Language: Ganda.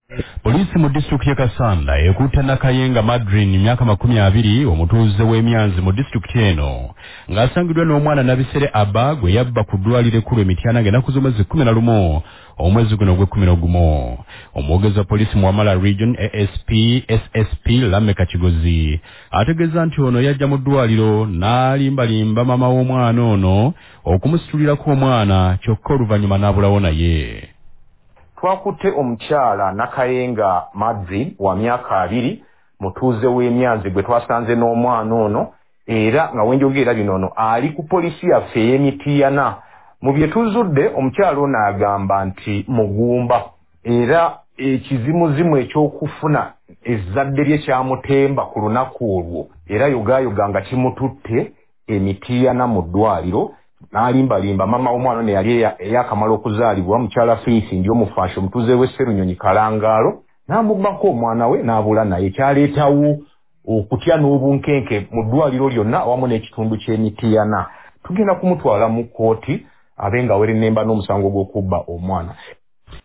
Polisi mu district ya Kasanda ekutte Nakayenga Madrin myaka 20 omutuuze w'emyanzi mu district eno ng'asangiddwa n'omwana Nabisere Abba gwe yabba ku ddwaliro ekkulu Emityana ng'ennaku z'omwezi 11 omwezi guno gwe-11. Omwogezi wa polisi mu Wamala Region ASP SSP Lameka Kigozi ategeeza nti ono yajja mu ddwaliro n'alimbalimba maama w'omwana ono okumusitulirako omwana kyokka oluvannyuma n'abulawo naye. Twakutte omukyala Nakayenga Madzi wa myaka 2 mutuuze w'emyanzi gwe twasanze n'omwana ono era nga wenjogera bino ono ali ku polisi yaffe ey'Emityana. Mu bye tuzudde omukyala ono agamba nti mugumba era ekizimuzimu eky'okufuna ezzadde lye kyamutemba ku lunaku olwo era yogayoga nga kimututte Emityana mu ddwaliro n'alimbalimba mama w'omwana ono yali eyakamala okuzaalibwa mukyala Faith Ndyomufaasho omutuuze w'e Sserunyonyi Kalangaalo n'amubbako omwana we n'abula naye kyaleetawo okutya n'obunkenke mu ddwaliro lyonna awamu n'ekitundu ky'Emityana. Tugenda kumutwala mu kkooti abe nga werennemba n'omusango gw'okubba omwana.